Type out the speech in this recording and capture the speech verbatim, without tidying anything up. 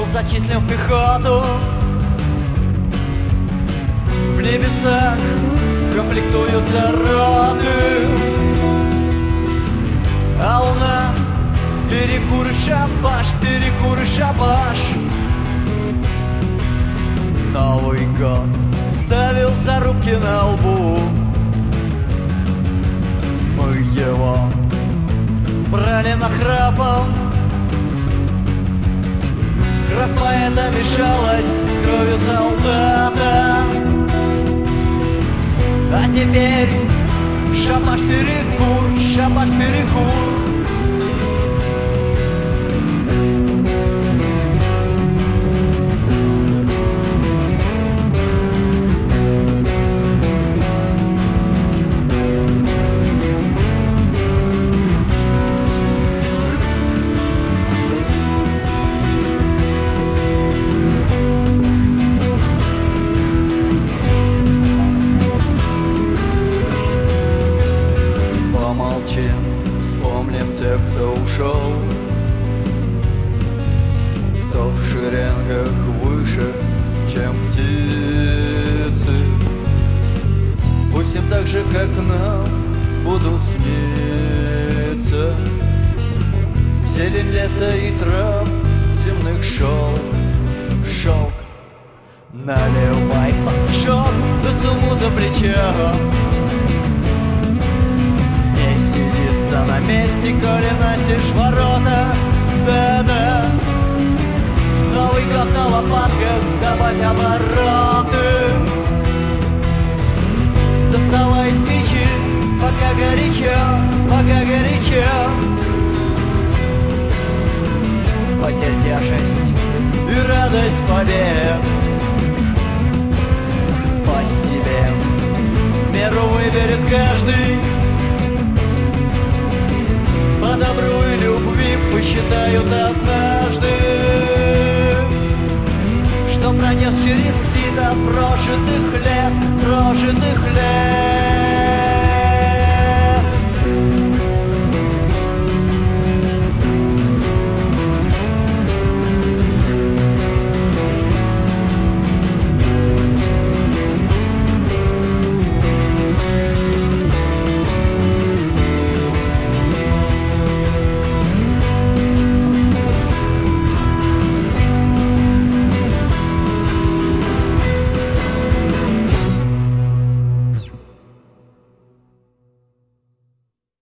зачислен в пехоту. В небесах комплектуются роты, а у нас перекуры шабаш, перекуры шабаш. Новый год ставил зарубки на лбу, мы его брали нахрапом. Кровь поэта мешалась с кровью солдата, а теперь шабаш-перекур, шабаш-перекур. Вспомним тех, кто ушел, кто в шеренгах выше, чем птицы. Пусть им так же, как нам, будут сниться зелень леса и трав, земных шелк, шелк. Наливай пашот, да сумму за плечом. На месте, коли настежь ворота, да-да. Новый год на лопатках, добавь обороты. Доставай спичи, пока горячо, пока горячо. Потерь тяжесть и радость побед. По себе меру выберет каждый. По добру и любви посчитают однажды, что пронес через сито прожитых лет, прожитых лет.